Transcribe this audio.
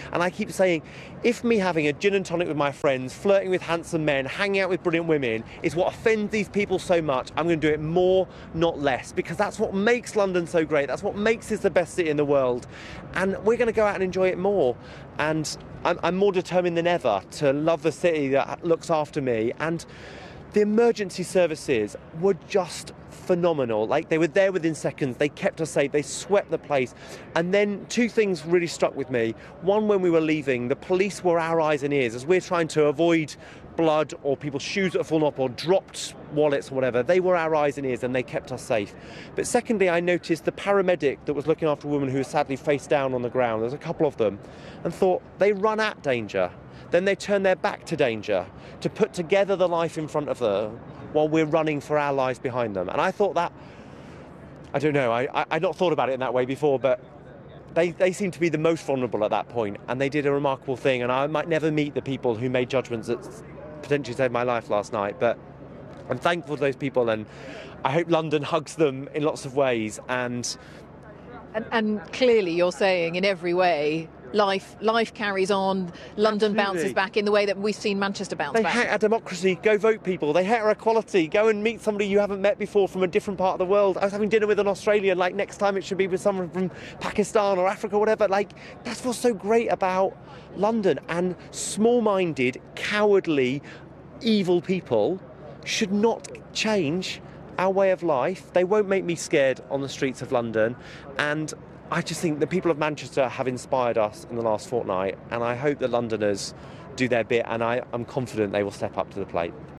And I keep saying, if me having a gin and tonic with my friends, flirting with handsome men, hanging out with brilliant women is what offends these people so much, I'm going to do it more, not less, because that's what makes London so great. That's what makes it the best city in the world. And we're going to go out and enjoy it more. And I'm more determined than ever to love the city that looks after me. And the emergency services were just phenomenal. Like, they were there within seconds. They kept us safe. They swept the place. And then two things really struck with me. One, when we were leaving, the police were our eyes and ears as we're trying to avoid blood or people's shoes that have fallen off or dropped wallets or whatever. They were our eyes and ears and they kept us safe. But secondly, I noticed the paramedic that was looking after a woman who was sadly face down on the ground. There's a couple of them, and thought, they run at danger. Then they turn their back to danger to put together the life in front of them while we're running for our lives behind them. And I thought that, I don't know, I'd not thought about it in that way before, but they seem to be the most vulnerable at that point, and they did a remarkable thing. And I might never meet the people who made judgments that potentially saved my life last night, but I'm thankful to those people, and I hope London hugs them in lots of ways. And clearly you're saying in every way, life carries on. London bounces back in the way that we've seen Manchester bounce back. They hate our democracy. Go vote, people. They hate our equality. Go and meet somebody you haven't met before from a different part of the world. I was having dinner with an Australian. Like, next time it should be with someone from Pakistan or Africa or whatever. Like, that's what's so great about London. And small-minded, cowardly, evil people should not change our way of life. They won't make me scared on the streets of London. And I just think the people of Manchester have inspired us in the last fortnight, and I hope that Londoners do their bit, and I'm confident they will step up to the plate.